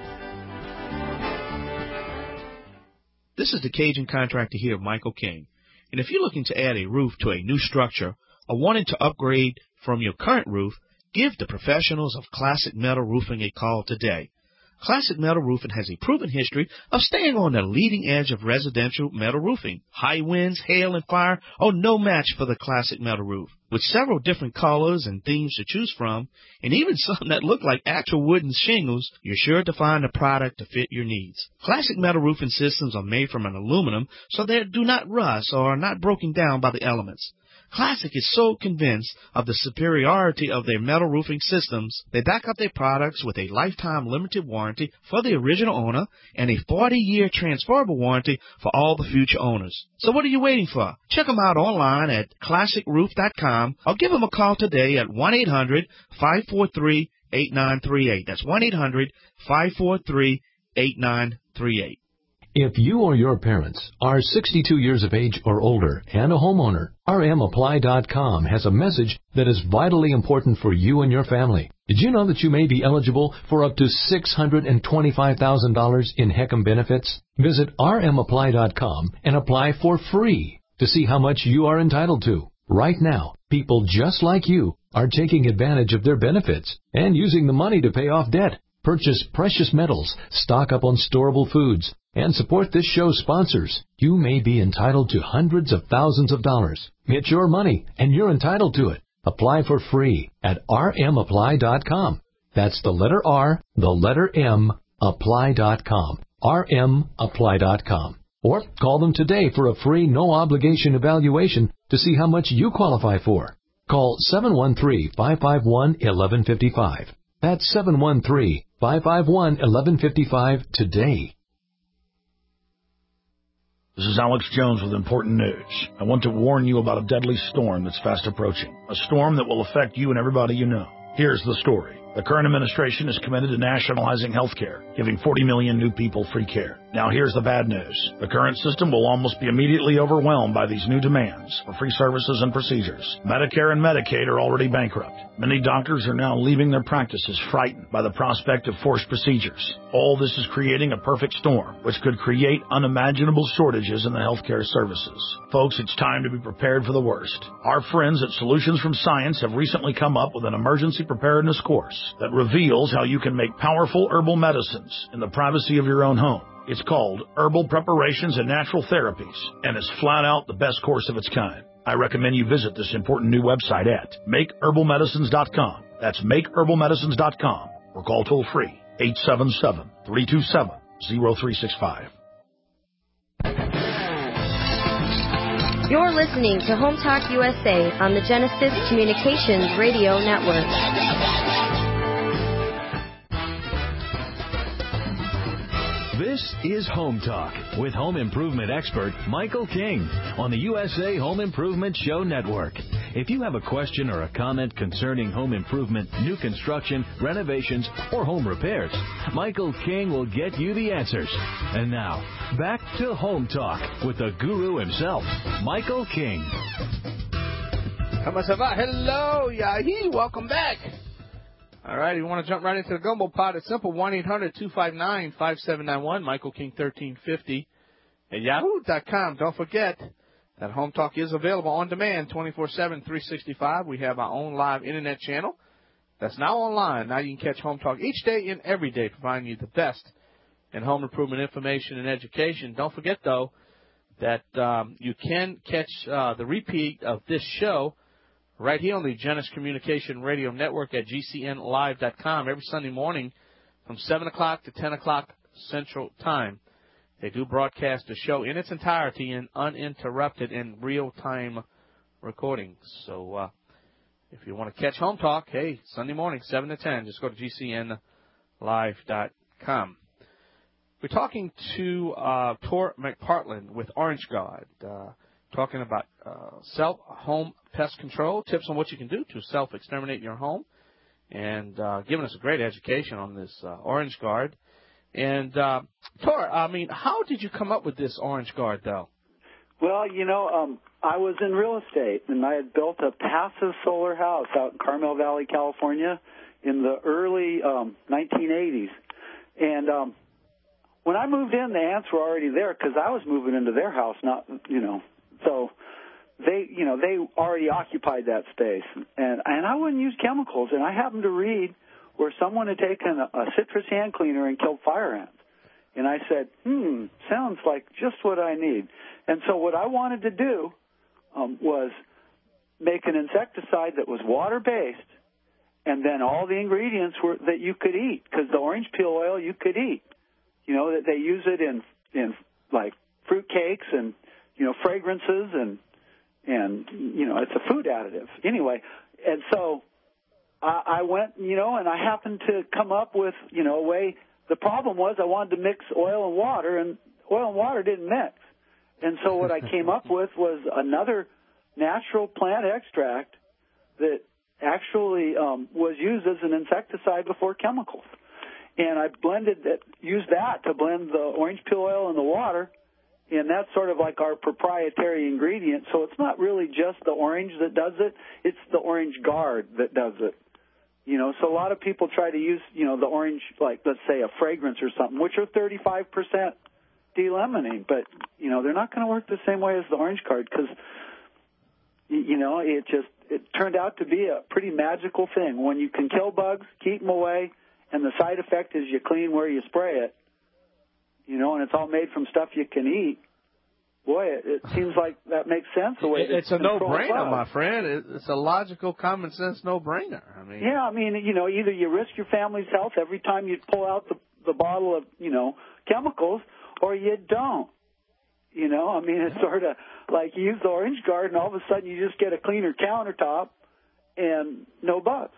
This is the Cajun Contractor here, Michael King. And if you're looking to add a roof to a new structure or wanting to upgrade from your current roof, give the professionals of Classic Metal Roofing a call today. Classic Metal Roofing has a proven history of staying on the leading edge of residential metal roofing. High winds, hail, and fire are no match for the Classic Metal Roof. With several different colors and themes to choose from, and even some that look like actual wooden shingles, you're sure to find a product to fit your needs. Classic Metal Roofing systems are made from an aluminum, so they do not rust or are not broken down by the elements. Classic is so convinced of the superiority of their metal roofing systems, they back up their products with a lifetime limited warranty for the original owner and a forty-year transferable warranty for all the future owners. So what are you waiting for? Check them out online at classic roof dot com or give them a call today at one eight hundred, five four three, eight nine three eight. That's one eight hundred, five four three, eight nine three eight. If you or your parents are sixty-two years of age or older and a homeowner, R M apply dot com has a message that is vitally important for you and your family. Did you know that you may be eligible for up to six hundred twenty-five thousand dollars in HECM benefits? Visit R M apply dot com and apply for free to see how much you are entitled to. Right now, people just like you are taking advantage of their benefits and using the money to pay off debt, purchase precious metals, stock up on storable foods, and support this show's sponsors. You may be entitled to hundreds of thousands of dollars. It's your money, and you're entitled to it. Apply for free at R M apply dot com. That's the letter R, the letter M, apply dot com. R M apply dot com. Or call them today for a free, no-obligation evaluation to see how much you qualify for. Call seven one three, five five one, one one five five. That's seven one three, five five one, one one five five today. This is Alex Jones with important news. I want to warn you about a deadly storm that's fast approaching. A storm that will affect you and everybody you know. Here's the story. The current administration is committed to nationalizing health care, giving forty million new people free care. Now here's the bad news. The current system will almost be immediately overwhelmed by these new demands for free services and procedures. Medicare and Medicaid are already bankrupt. Many doctors are now leaving their practices frightened by the prospect of forced procedures. All this is creating a perfect storm, which could create unimaginable shortages in the healthcare services. Folks, it's time to be prepared for the worst. Our friends at Solutions from Science have recently come up with an emergency preparedness course that reveals how you can make powerful herbal medicines in the privacy of your own home. It's called Herbal Preparations and Natural Therapies, and it's flat out the best course of its kind. I recommend you visit this important new website at make herbal medicines dot com. That's make herbal medicines dot com, or call toll free eight seven seven, three two seven, zero three six five. You're listening to Home Talk U S A on the Genesis Communications Radio Network. This is Home Talk with home improvement expert Michael King on the U S A Home Improvement Show Network. If you have a question or a comment concerning home improvement, new construction, renovations, or home repairs, Michael King will get you the answers. And now, back to Home Talk with the guru himself, Michael King. Hello, Yahi. Welcome back. All right, you want to jump right into the gumbo pot? It's simple, one eight hundred, two five nine, five seven nine one, Michael King thirteen fifty at yahoo dot com. Don't forget that Home Talk is available on demand twenty-four seven, three sixty-five. We have our own live internet channel that's now online. Now you can catch Home Talk each day and every day, providing you the best in home improvement information and education. Don't forget, though, that um, you can catch uh, the repeat of this show right here on the Genesis Communication Radio Network at G C N live dot com every Sunday morning from seven o'clock to ten o'clock Central Time. They do broadcast the show in its entirety in uninterrupted and real-time recordings. So uh, if you want to catch Home Talk, hey, Sunday morning, seven to ten, just go to G C N live dot com. We're talking to uh, Tor McPartland with Orange Guard, uh, talking about uh, self-home pest control, tips on what you can do to self-exterminate your home, and uh, giving us a great education on this uh, Orange Guard. And, uh, Tor, I mean, how did you come up with this Orange Guard, though? Well, you know, um, I was in real estate, and I had built a passive solar house out in Carmel Valley, California, in the early um, nineteen eighties. And um, when I moved in, the ants were already there because I was moving into their house, not, you know, so they, you know, they already occupied that space. And, and I wouldn't use chemicals. And I happened to read where someone had taken a, a citrus hand cleaner and killed fire ants. And I said, hmm, sounds like just what I need. And so what I wanted to do um, was make an insecticide that was water-based, and then all the ingredients were that you could eat, because the orange peel oil you could eat. You know, that they use it in, in like, fruit cakes and, you know, fragrances, and, and you know, it's a food additive. Anyway, and so I, I went, you know, and I happened to come up with, you know, a way. The problem was I wanted to mix oil and water, and oil and water didn't mix. And so what I came up with was another natural plant extract that actually um, was used as an insecticide before chemicals. And I blended that, used that to blend the orange peel oil and the water, and that's sort of like our proprietary ingredient. So it's not really just the orange that does it, it's the orange guard that does it. You know, so a lot of people try to use, you know, the orange, like, let's say a fragrance or something, which are thirty-five percent de-lemoning, but, you know, they're not going to work the same way as the orange guard because, you know, it just, it turned out to be a pretty magical thing. When you can kill bugs, keep them away, and the side effect is you clean where you spray it, you know, and it's all made from stuff you can eat. Boy, it, it seems like that makes sense. The way it, it's a no-brainer, my friend. It, it's a logical, common-sense no-brainer. I mean, yeah, I mean, you know, either you risk your family's health every time you pull out the, the bottle of, you know, chemicals, or you don't. You know, I mean, it's sort of like you use the orange guard, and all of a sudden you just get a cleaner countertop and no bugs.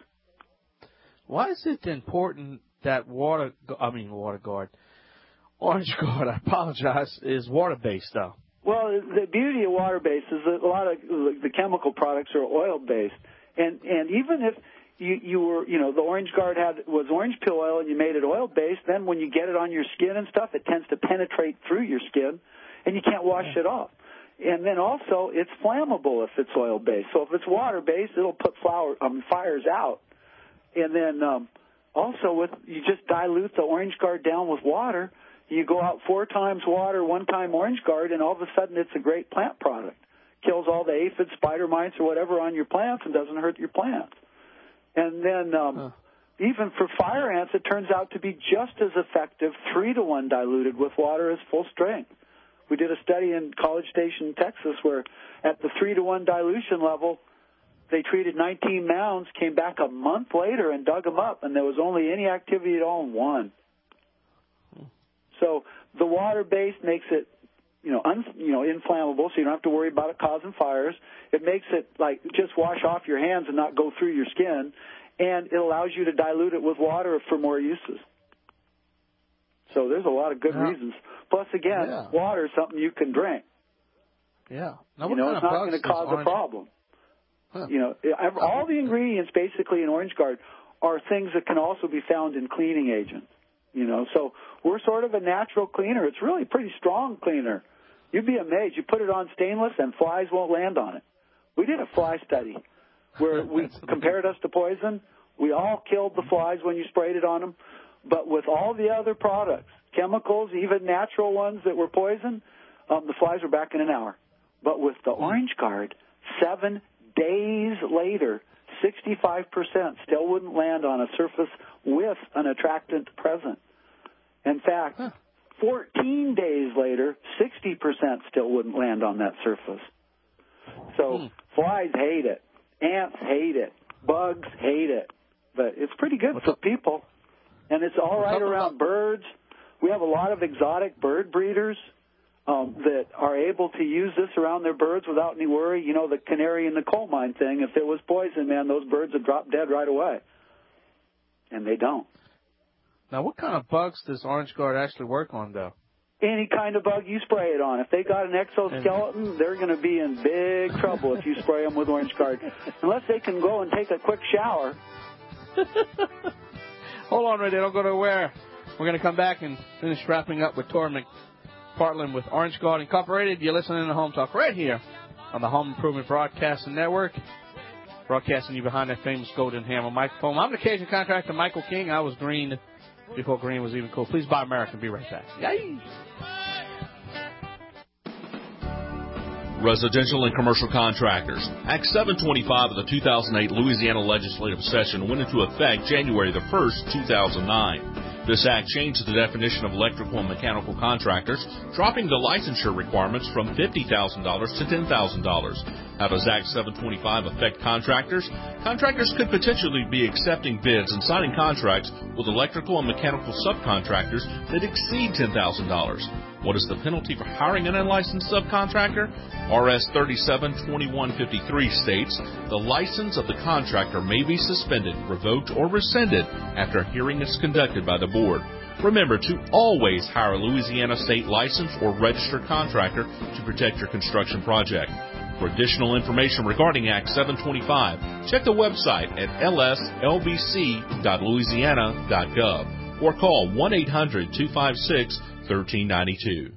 Why is it important that water, I mean, water guard, orange guard, I apologize, is water-based, though? Well, the beauty of water-based is that a lot of the chemical products are oil-based. And and even if you, you were, you know, the orange guard had was orange peel oil and you made it oil-based, then when you get it on your skin and stuff, it tends to penetrate through your skin, and you can't wash it off. And then also, it's flammable if it's oil-based. So if it's water-based, it'll put flower, um, fires out. And then um, also, with you just dilute the orange guard down with water. You go out four times water, one time orange guard, and all of a sudden it's a great plant product. Kills all the aphids, spider mites, or whatever on your plants and doesn't hurt your plants. And then um, huh. even for fire ants, it turns out to be just as effective, three to one diluted with water as full strength. We did a study in College Station, Texas, where at the three to one dilution level, they treated nineteen mounds, came back a month later and dug them up, and there was only any activity at all in one. So the water-based makes it, you know, un, you know, inflammable, so you don't have to worry about it causing fires. It makes it like just wash off your hands and not go through your skin, and it allows you to dilute it with water for more uses. So there's a lot of good yeah. reasons. Plus, again, yeah. water is something you can drink. Yeah. Now, you know, it's not going to cause orange? a problem. Huh. You know, all the ingredients basically in Orange Guard are things that can also be found in cleaning agents. You know, so we're sort of a natural cleaner. It's really a pretty strong cleaner. You'd be amazed. You put it on stainless and flies won't land on it. We did a fly study where we compared us to poison. We all killed the flies when you sprayed it on them. But with all the other products, chemicals, even natural ones that were poison, um, the flies were back in an hour. But with the Orange Guard, seven days later, sixty-five percent still wouldn't land on a surface with an attractant present. In fact, huh. fourteen days later, sixty percent still wouldn't land on that surface. So hmm. flies hate it. Ants hate it. Bugs hate it. But it's pretty good What's for up? people. And it's all right around about? birds. We have a lot of exotic bird breeders um, that are able to use this around their birds without any worry. You know, the canary in the coal mine thing, if it was poison, man, those birds would drop dead right away. And they don't. Now, what kind of bugs does Orange Guard actually work on, though? Any kind of bug you spray it on. If they got an exoskeleton, they're going to be in big trouble if you spray them with Orange Guard. Unless they can go and take a quick shower. Hold on, Ray. Don't go nowhere. We're going to come back and finish wrapping up with Tor Portland with Orange Guard Incorporated. You're listening to Home Talk right here on the Home Improvement Broadcasting Network. Broadcasting you behind that famous golden hammer microphone. I'm the Cajun contractor, Michael King. I was green before green was even cool. Please buy American. Be right back. Yay! Residential and commercial contractors. Act seven twenty-five of the two thousand eight Louisiana legislative session went into effect January the first, two thousand nine. This act changed the definition of electrical and mechanical contractors, dropping the licensure requirements from fifty thousand dollars to ten thousand dollars. How does Act seven twenty-five affect contractors? Contractors could potentially be accepting bids and signing contracts with electrical and mechanical subcontractors that exceed ten thousand dollars. What is the penalty for hiring an unlicensed subcontractor? R S thirty-seven twenty-one fifty-three states the license of the contractor may be suspended, revoked, or rescinded after a hearing is conducted by the board. Remember to always hire a Louisiana state licensed or registered contractor to protect your construction project. For additional information regarding Act seven twenty-five, check the website at l s l b c dot louisiana dot gov or call one eight hundred two five six one three nine two.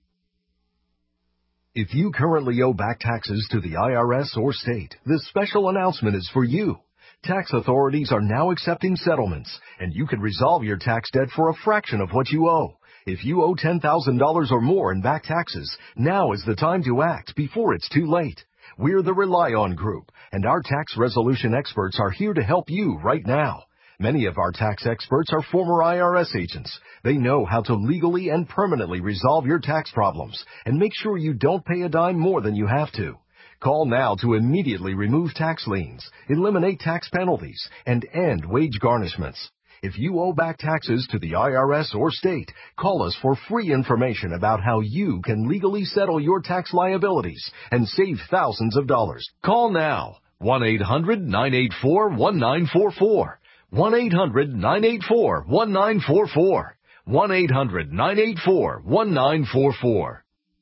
If you currently owe back taxes to the I R S or state, this special announcement is for you. Tax authorities are now accepting settlements, and you can resolve your tax debt for a fraction of what you owe. If you owe ten thousand dollars or more in back taxes, now is the time to act before it's too late. We're the Rely On Group, and our tax resolution experts are here to help you right now. Many of our tax experts are former I R S agents. They know how to legally and permanently resolve your tax problems and make sure you don't pay a dime more than you have to. Call now to immediately remove tax liens, eliminate tax penalties, and end wage garnishments. If you owe back taxes to the I R S or state, call us for free information about how you can legally settle your tax liabilities and save thousands of dollars. Call now, one eight hundred nine eight four one nine four four. one eight hundred nine eight four one nine four four. one eight hundred nine eight four one nine four four.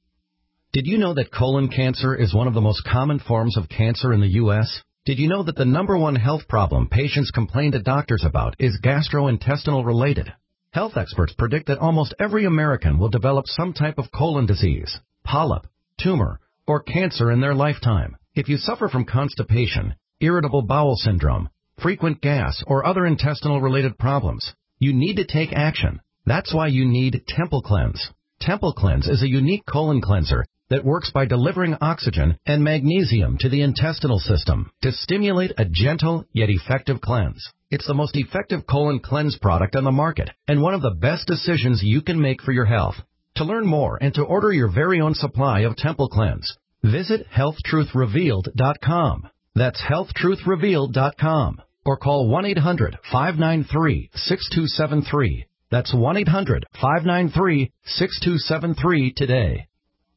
Did you know that colon cancer is one of the most common forms of cancer in the U S? Did you know that the number one health problem patients complain to doctors about is gastrointestinal related? Health experts predict that almost every American will develop some type of colon disease, polyp, tumor, or cancer in their lifetime. If you suffer from constipation, irritable bowel syndrome, frequent gas, or other intestinal-related problems, you need to take action. That's why you need Temple Cleanse. Temple Cleanse is a unique colon cleanser that works by delivering oxygen and magnesium to the intestinal system to stimulate a gentle yet effective cleanse. It's the most effective colon cleanse product on the market and one of the best decisions you can make for your health. To learn more and to order your very own supply of Temple Cleanse, visit health truth revealed dot com. That's health truth revealed dot com. Or call one eight hundred five nine three six two seven three. That's one eight hundred five nine three six two seven three today.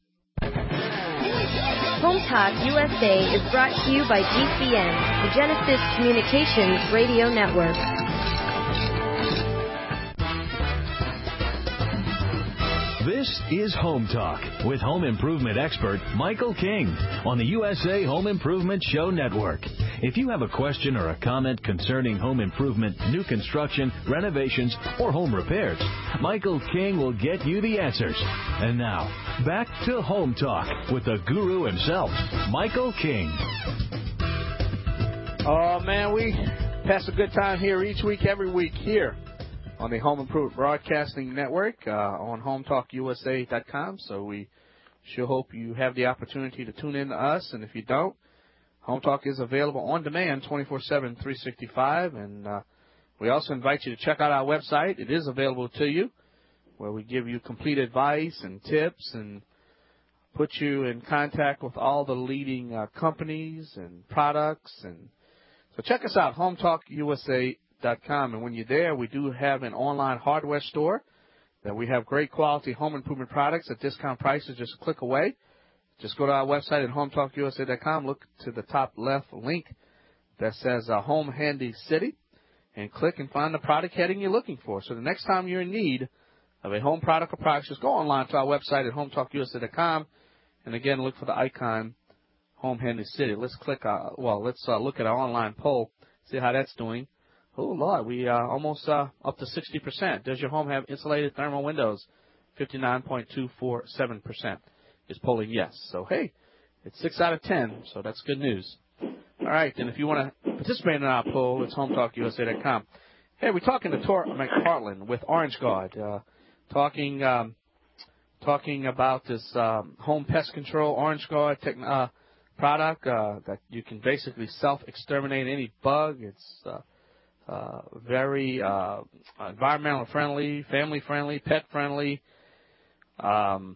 Home Talk U S A is brought to you by G C N, the Genesis Communications Radio Network. This is Home Talk with home improvement expert Michael King on the U S A Home Improvement Show Network. If you have a question or a comment concerning home improvement, new construction, renovations, or home repairs, Michael King will get you the answers. And now, back to Home Talk with the guru himself, Michael King. Oh, man, we pass a good time here each week, every week here on the Home Improvement Broadcasting Network uh, on home talk U S A dot com. So we sure hope you have the opportunity to tune in to us. And if you don't, Home Talk is available on demand twenty-four seven, three sixty-five. And uh, we also invite you to check out our website. It is available to you, where we give you complete advice and tips and put you in contact with all the leading uh, companies and products. And so check us out, home talk U S A dot com. And when you're there, we do have an online hardware store that we have great quality home improvement products at discount prices just a click away. Just go to our website at home talk U S A dot com, look to the top left link that says uh, Home Handy City, and click and find the product heading you're looking for. So the next time you're in need of a home product or products, just go online to our website at home talk U S A dot com, and again, look for the icon Home Handy City. Let's click, uh, well, let's uh, look at our online poll, see how that's doing. Oh, Lord, we are uh, almost uh, up to sixty percent. Does your home have insulated thermal windows? fifty-nine point two four seven percent is polling yes. So, hey, it's six out of ten, so that's good news. All right, and if you want to participate in our poll, it's home talk U S A dot com. Hey, we're talking to Tor McPartland with Orange Guard, uh, talking um, talking about this um, home pest control Orange Guard tech, uh, product uh, that you can basically self-exterminate any bug. It's uh, uh, very uh, environmental friendly, family friendly, pet friendly. Um,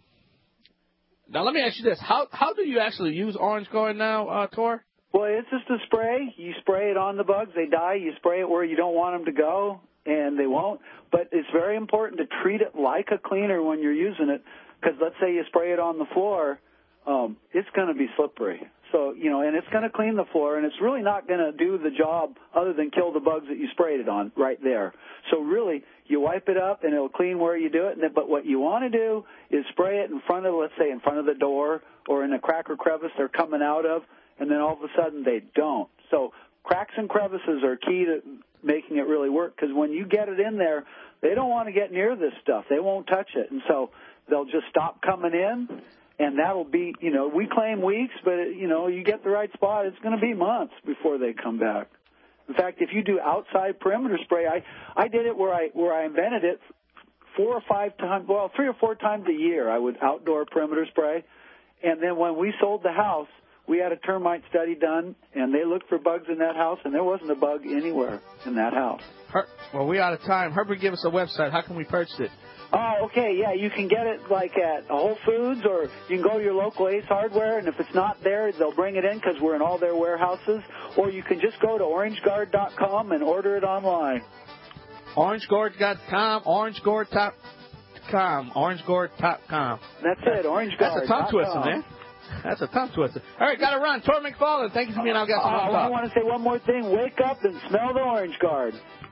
now, let me ask you this: how how do you actually use Orange Guard now, uh, Tor? Well, it's just a spray. You spray it on the bugs. They die. You spray it where you don't want them to go, and they won't. But it's very important to treat it like a cleaner when you're using it, because let's say you spray it on the floor, um, it's going to be slippery. So, you know, and it's going to clean the floor, and it's really not going to do the job other than kill the bugs that you sprayed it on right there. So really, you wipe it up, and it'll clean where you do it. And then, but what you want to do is spray it in front of, let's say, in front of the door or in a crack or crevice they're coming out of, and then all of a sudden they don't. So cracks and crevices are key to making it really work, because when you get it in there, they don't want to get near this stuff. They won't touch it, and so they'll just stop coming in, and that'll be, you know, we claim weeks, but, you know, you get the right spot, it's going to be months before they come back. In fact, if you do outside perimeter spray, I, I did it where I where I invented it four or five times, well, three or four times a year I would outdoor perimeter spray, and then when we sold the house, we had a termite study done, and they looked for bugs in that house, and there wasn't a bug anywhere in that house. Her, well, we're out of time. Herbert, give us a website. How can we purchase it? Oh, okay, yeah, you can get it like at Whole Foods, or you can go to your local Ace Hardware, and if it's not there, they'll bring it in because we're in all their warehouses, or you can just go to orange guard dot com and order it online. orange guard dot com, orange guard dot com, orange guard dot com. That's it, orange guard dot com. That's a tongue twister, man. That's a tongue twister. All right, got to run. Tor McFarland, thank you for being our guest. Uh, I want to say one more thing. Wake up and smell the Orange Guard.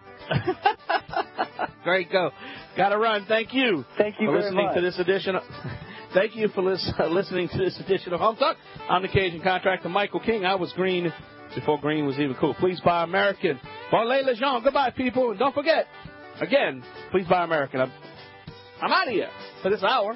Great, go. Got to run. Thank you. Thank you for very listening much. to this edition. Of, thank you for lis- uh, listening to this edition of Home Talk. I'm the Cajun contractor Michael King. I was green before green was even cool. Please buy American. Bon les gens. Goodbye, people. And don't forget, again, please buy American. I'm, I'm out of here for this hour.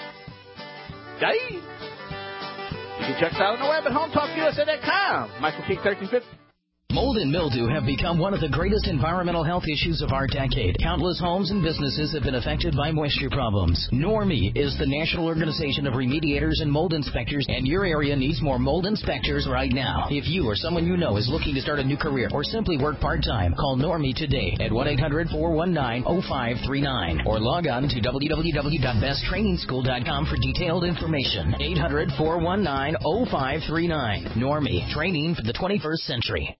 Yay. You can check us out on the web at home talk U S A dot com. Michael King, thirteen fifty. Mold and mildew have become one of the greatest environmental health issues of our decade. Countless homes and businesses have been affected by moisture problems. NORMI is the National Organization of Remediators and Mold Inspectors, and your area needs more mold inspectors right now. If you or someone you know is looking to start a new career or simply work part-time, call NORMI today at one eight hundred four one nine oh five three nine or log on to w w w dot best training school dot com for detailed information. eight hundred four one nine oh five three nine. NORMI, training for the twenty-first century.